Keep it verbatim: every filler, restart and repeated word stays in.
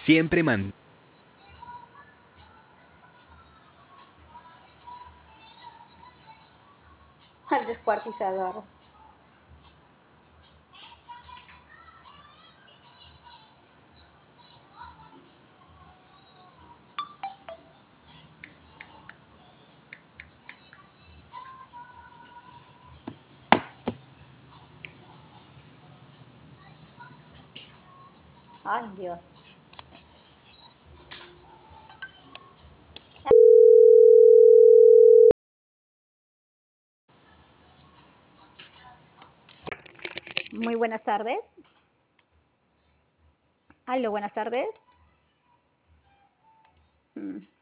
Siempre man. Al descuartizador. Ay, Dios. Muy buenas tardes. Aló, buenas tardes. Mm.